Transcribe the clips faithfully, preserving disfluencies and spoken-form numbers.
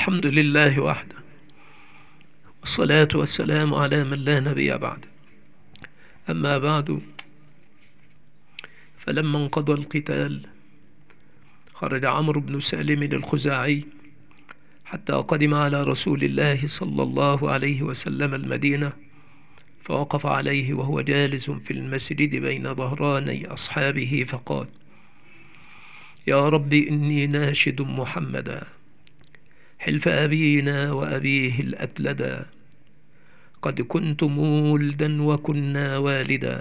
الحمد لله وحده، والصلاة والسلام على من لا نبي بعده. أما بعد، فلما انقضى القتال خرج عمرو بن سالم الخزاعي حتى قدم على رسول الله صلى الله عليه وسلم المدينة، فوقف عليه وهو جالس في المسجد بين ظهراني أصحابه فقال: يا رب إني ناشد محمدا حلف أبينا وأبيه الأتلدا، قد كنت مولدا وكنا والدا،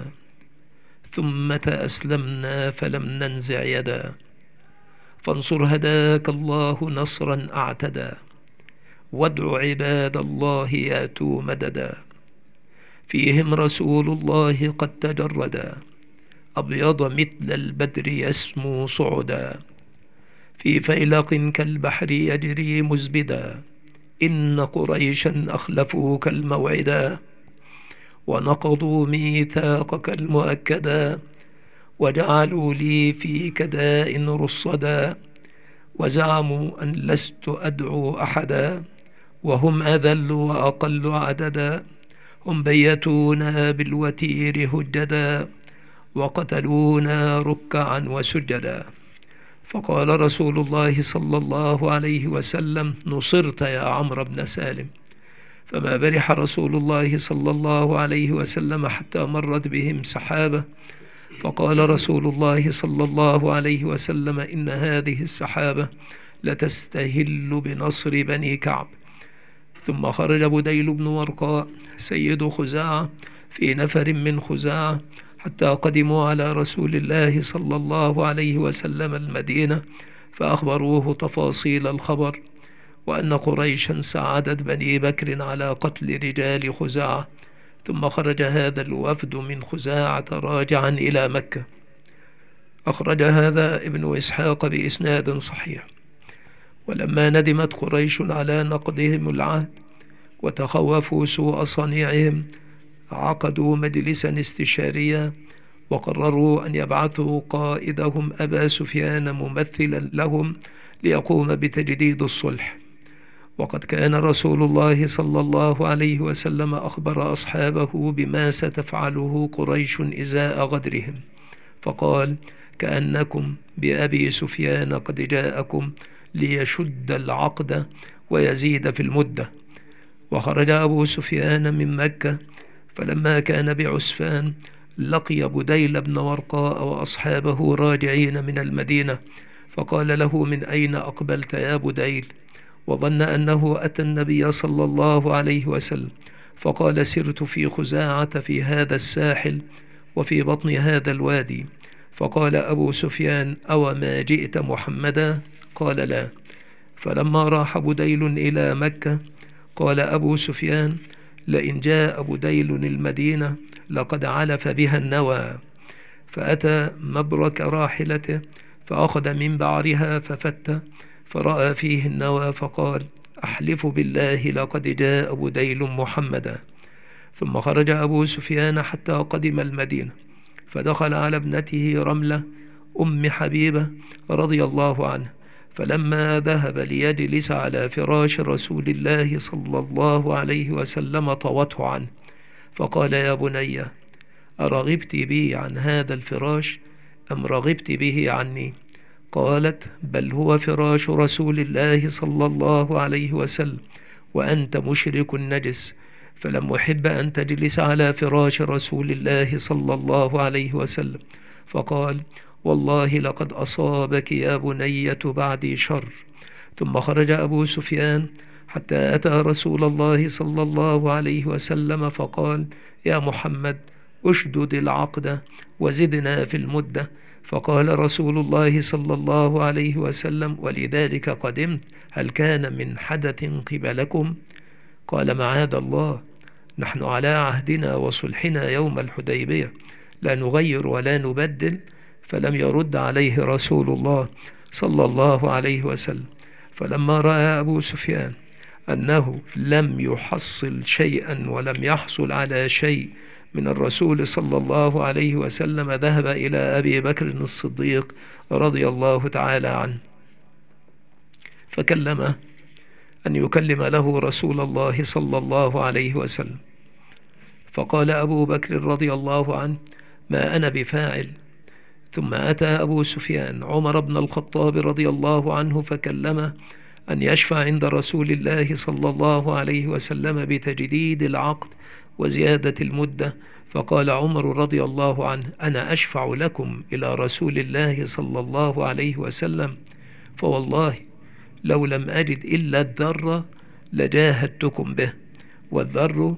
ثم أسلمنا فلم ننزع يدا، فانصر هداك الله نصرا أعتدا، وادع عباد الله ياتوا مددا، فيهم رسول الله قد تجردا، أبيض مثل البدر يسمو صعدا، في فيلق كالبحر يجري مزبدا، إن قريشا أخلفوك الموعدا، ونقضوا ميثاقك المؤكدا، وجعلوا لي فيك داء رصدا، وزعموا أن لست أدعو أحدا، وهم أذل وأقل عددا، هم بيتونا بالوتير هجدا، وقتلونا ركعا وسجدا. فقال رسول الله صلى الله عليه وسلم: نصرت يا عمرو بن سالم. فما برح رسول الله صلى الله عليه وسلم حتى مرت بهم سحابة، فقال رسول الله صلى الله عليه وسلم: إن هذه السحابة لتستهل بنصر بني كعب. ثم خرج بديل بن ورقاء سيد خزاعة في نفر من خزاعة حتى قدموا على رسول الله صلى الله عليه وسلم المدينة، فأخبروه تفاصيل الخبر، وأن قريشا ساعدت بني بكر على قتل رجال خزاعة. ثم خرج هذا الوفد من خزاعة راجعا إلى مكة. أخرج هذا ابن إسحاق بإسناد صحيح. ولما ندمت قريش على نقضهم العهد وتخوفوا سوء صنيعهم، عقدوا مجلسا استشاريا، وقرروا أن يبعثوا قائدهم أبا سفيان ممثلا لهم ليقوم بتجديد الصلح. وقد كان رسول الله صلى الله عليه وسلم أخبر أصحابه بما ستفعله قريش إزاء غدرهم، فقال: كأنكم بأبي سفيان قد جاءكم ليشد العقد ويزيد في المدة. وخرج أبو سفيان من مكة، فلما كان بعسفان لقي بديل بن ورقاء وأصحابه راجعين من المدينة، فقال له: من أين أقبلت يا بديل؟ وظن أنه أتى النبي صلى الله عليه وسلم، فقال: سرت في خزاعة في هذا الساحل وفي بطن هذا الوادي. فقال أبو سفيان: أو ما جئت محمدا؟ قال: لا. فلما راح بديل إلى مكة قال أبو سفيان: لئن جاء بديل المدينة لقد علف بها النوى. فأتى مبرك راحلته فأخذ من بعرها ففت، فرأى فيه النوى، فقال: أحلف بالله لقد جاء بديل محمدا. ثم خرج أبو سفيان حتى قدم المدينة، فدخل على ابنته رملة أم حبيبة رضي الله عنها، فلما ذهب ليجلس على فراش رسول الله صلى الله عليه وسلم طوته عنه، فقال: يا بني، أرغبت بي عن هذا الفراش أم رغبت به عني؟ قالت: بل هو فراش رسول الله صلى الله عليه وسلم، وأنت مشرك نجس، فلم أحب أن تجلس على فراش رسول الله صلى الله عليه وسلم. فقال: والله لقد أصابك يا بنية بعدي شر. ثم خرج أبو سفيان حتى أتى رسول الله صلى الله عليه وسلم، فقال: يا محمد، أشدد العقد وزدنا في المدة. فقال رسول الله صلى الله عليه وسلم: ولذلك قدمت؟ هل كان من حدث قبلكم؟ قال: معاذ الله، نحن على عهدنا وصلحنا يوم الحديبية، لا نغير ولا نبدل. فلم يرد عليه رسول الله صلى الله عليه وسلم. فلما رأى أبو سفيان أنه لم يحصل شيئا ولم يحصل على شيء من الرسول صلى الله عليه وسلم، ذهب إلى أبي بكر الصديق رضي الله تعالى عنه فكلمه أن يكلم له رسول الله صلى الله عليه وسلم. فقال أبو بكر رضي الله عنه: ما أنا بفاعل. ثم أتى أبو سفيان عمر بن الخطاب رضي الله عنه فكلمه أن يشفع عند رسول الله صلى الله عليه وسلم بتجديد العقد وزيادة المدة. فقال عمر رضي الله عنه: أنا أشفع لكم إلى رسول الله صلى الله عليه وسلم، فوالله لو لم أجد إلا الذرة لجاهدتكم به، والذر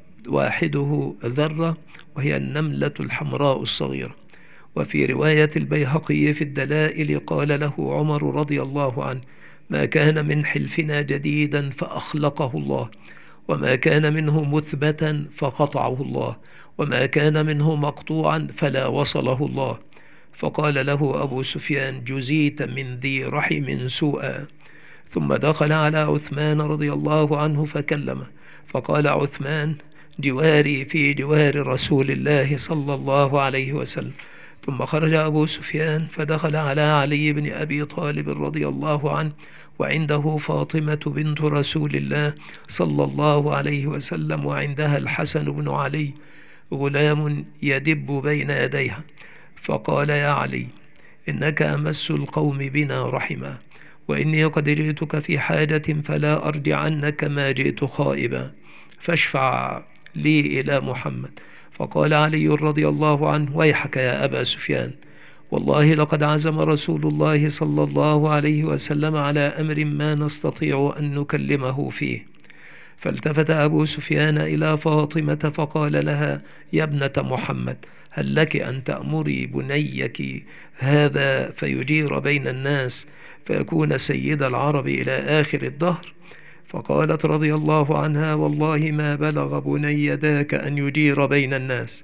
واحده ذرة وهي النملة الحمراء الصغيرة. وفي رواية البيهقي في الدلائل قال له عمر رضي الله عنه: ما كان من حلفنا جديدا فأخلقه الله، وما كان منه مثبتا فقطعه الله، وما كان منه مقطوعا فلا وصله الله. فقال له أبو سفيان: جزيت من ذي رحم سوءا. ثم دخل على عثمان رضي الله عنه فكلمه، فقال عثمان: جواري في جوار رسول الله صلى الله عليه وسلم. ثم خرج أبو سفيان فدخل على علي بن أبي طالب رضي الله عنه، وعنده فاطمة بنت رسول الله صلى الله عليه وسلم، وعندها الحسن بن علي غلام يدب بين يديها. فقال: يا علي، إنك أمس القوم بنا رحما، وإني قد جئتك في حاجة فلا أرجعنك ما جئت خائبا، فاشفع لي إلى محمد. فقال علي رضي الله عنه: ويحك يا أبا سفيان، والله لقد عزم رسول الله صلى الله عليه وسلم على أمر ما نستطيع أن نكلمه فيه. فالتفت أبو سفيان إلى فاطمة فقال لها: يا ابنة محمد، هل لك أن تأمري بنيك هذا فيجير بين الناس فيكون سيد العرب إلى آخر الدهر؟ فقالت رضي الله عنها: والله ما بلغ بني ذاك أن يجير بين الناس،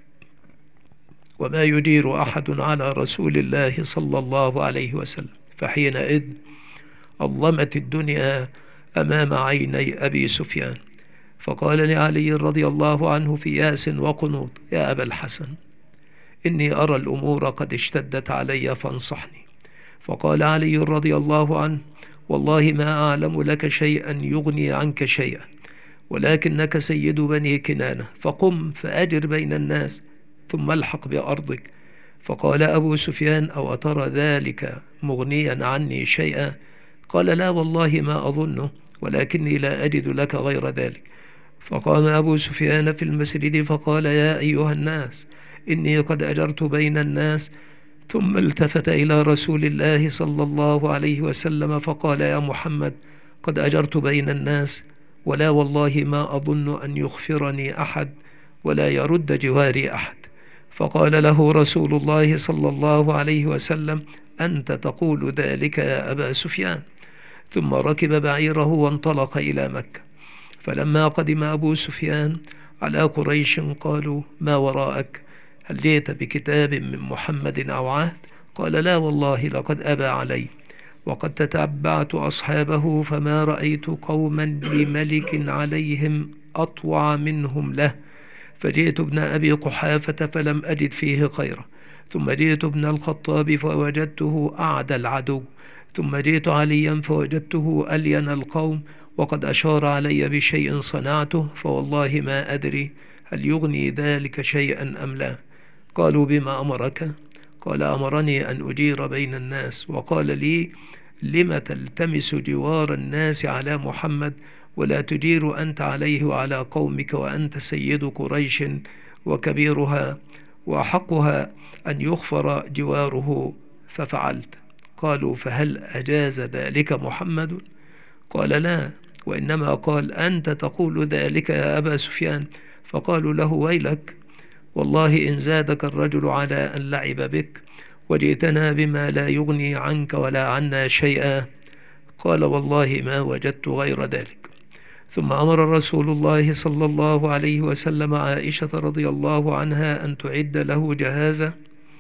وما يجير أحد على رسول الله صلى الله عليه وسلم. فحينئذ أظلمت الدنيا أمام عيني أبي سفيان. فقال لعلي رضي الله عنه في ياس وقنوط: يا أبا الحسن، إني أرى الأمور قد اشتدت علي فانصحني. فقال علي رضي الله عنه: والله ما أعلم لك شيئا يغني عنك شيئا، ولكنك سيد بني كنانة، فقم فأجر بين الناس ثم الحق بأرضك. فقال أبو سفيان: أو أترى ذلك مغنيا عني شيئا؟ قال: لا والله ما أظنه، ولكني لا أجد لك غير ذلك. فقام أبو سفيان في المسجد فقال: يا أيها الناس، إني قد أجرت بين الناس. ثم التفت إلى رسول الله صلى الله عليه وسلم فقال: يا محمد، قد أجرت بين الناس، ولا والله ما أظن أن يغفرني أحد ولا يرد جواري أحد. فقال له رسول الله صلى الله عليه وسلم: أنت تقول ذلك يا أبا سفيان. ثم ركب بعيره وانطلق إلى مكة. فلما قدم أبو سفيان على قريش قالوا: ما وراءك؟ هل جئت بكتاب من محمد أو عهد؟ قال: لا والله لقد أبى علي، وقد تتبعت أصحابه فما رأيت قوما لملك عليهم أطوع منهم له، فجئت ابن أبي قحافة فلم أجد فيه خيرا، ثم جئت ابن الخطاب فوجدته أعدى العدو، ثم جئت عليا فوجدته ألين القوم، وقد أشار علي بشيء صنعته، فوالله ما أدري هل يغني ذلك شيئا أم لا. قالوا: بما أمرك؟ قال: أمرني أن أجير بين الناس، وقال لي: لم تلتمس جوار الناس على محمد ولا تجير أنت عليه وعلى قومك، وأنت سيد قريش وكبيرها وأحقها أن يغفر جواره، ففعلت. قالوا: فهل أجاز ذلك محمد؟ قال: لا، وإنما قال: أنت تقول ذلك يا أبا سفيان. فقالوا له: ويلك، والله إن زادك الرجل على أن لعب بك وجئتنا بما لا يغني عنك ولا عنا شيئا. قال: والله ما وجدت غير ذلك. ثم أمر رسول الله صلى الله عليه وسلم عائشة رضي الله عنها أن تعد له جهازا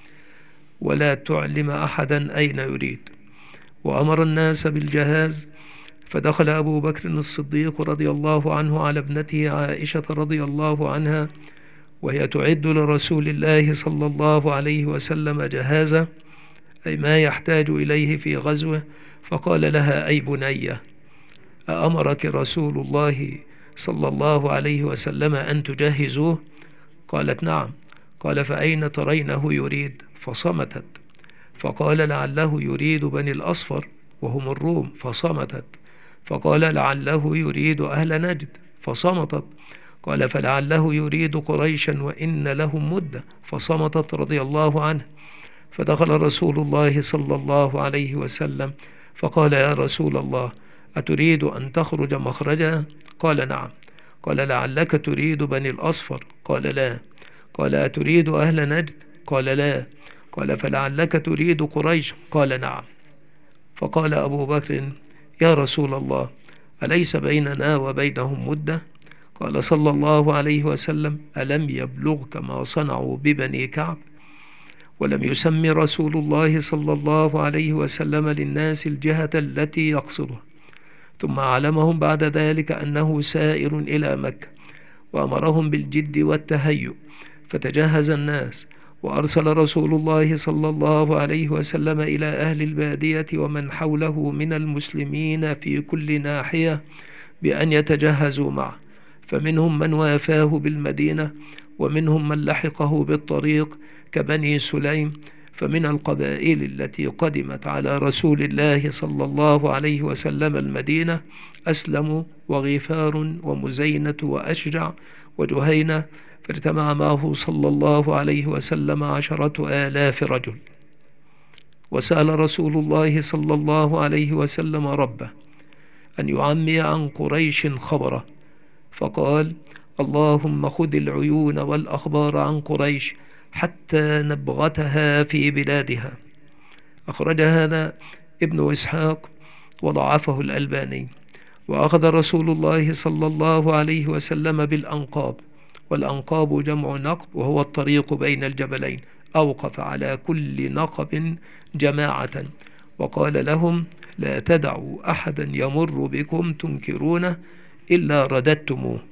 ولا تعلم أحدا أين يريد، وأمر الناس بالجهاز. فدخل أبو بكر الصديق رضي الله عنه على ابنته عائشة رضي الله عنها وهي تعد لرسول الله صلى الله عليه وسلم جهازا، أي ما يحتاج إليه في غزوه، فقال لها: أي بنية، أأمرك رسول الله صلى الله عليه وسلم أن تجهزوه؟ قالت نعم. قال فأين ترينه يريد؟ فصمتت. فقال لعله يريد بني الأصفر وهم الروم، فصمتت. فقال لعله يريد أهل نجد، فصمتت. قال فلعله يريد قريشا وإن لهم مدة، فصمتت رضي الله عنه. فدخل رسول الله صلى الله عليه وسلم فقال يا رسول الله أتريد أن تخرج مخرجها؟ قال نعم. قال لعلك تريد بني الأصفر؟ قال لا. قال أتريد أهل نجد؟ قال لا. قال فلعلك تريد قريش؟ قال نعم. فقال أبو بكر يا رسول الله أليس بيننا وبينهم مدة؟ قال صلى الله عليه وسلم ألم يبلغك ما صنعوا ببني كعب؟ ولم يسمي رسول الله صلى الله عليه وسلم للناس الجهة التي يقصدها، ثم علمهم بعد ذلك أنه سائر إلى مكة، وأمرهم بالجد والتهيؤ، فتجهز الناس. وأرسل رسول الله صلى الله عليه وسلم إلى أهل البادية ومن حوله من المسلمين في كل ناحية بأن يتجهزوا معه، فمنهم من وافاه بالمدينة، ومنهم من لحقه بالطريق كبني سليم. فمن القبائل التي قدمت على رسول الله صلى الله عليه وسلم المدينة أسلم وغفار ومزينة وأشجع وجهينة، فاجتمع معه صلى الله عليه وسلم عشرة آلاف رجل. وسأل رسول الله صلى الله عليه وسلم ربه أن يعمي عن قريش خبره، فقال اللهم خذ العيون والأخبار عن قريش حتى نبغتها في بلادها. أخرج هذا ابن إسحاق وضعفه الألباني. وأخذ رسول الله صلى الله عليه وسلم بالأنقاب، والأنقاب جمع نقب وهو الطريق بين الجبلين، أوقف على كل نقب جماعة وقال لهم لا تدعوا أحدا يمر بكم تنكرونه إلا رددتموه.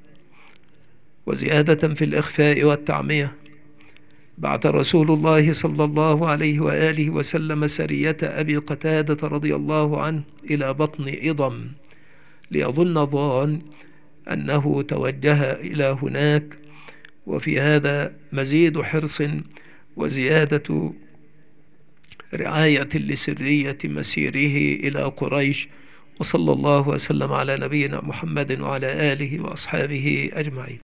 وزيادة في الإخفاء والتعمية، بعث رسول الله صلى الله عليه وآله وسلم سرية أبي قتادة رضي الله عنه إلى بطن إضم ليظن ظان أنه توجه إلى هناك، وفي هذا مزيد حرص وزيادة رعاية لسرية مسيره إلى قريش. وصلى الله وسلم على نبينا محمد وعلى آله وأصحابه أجمعين.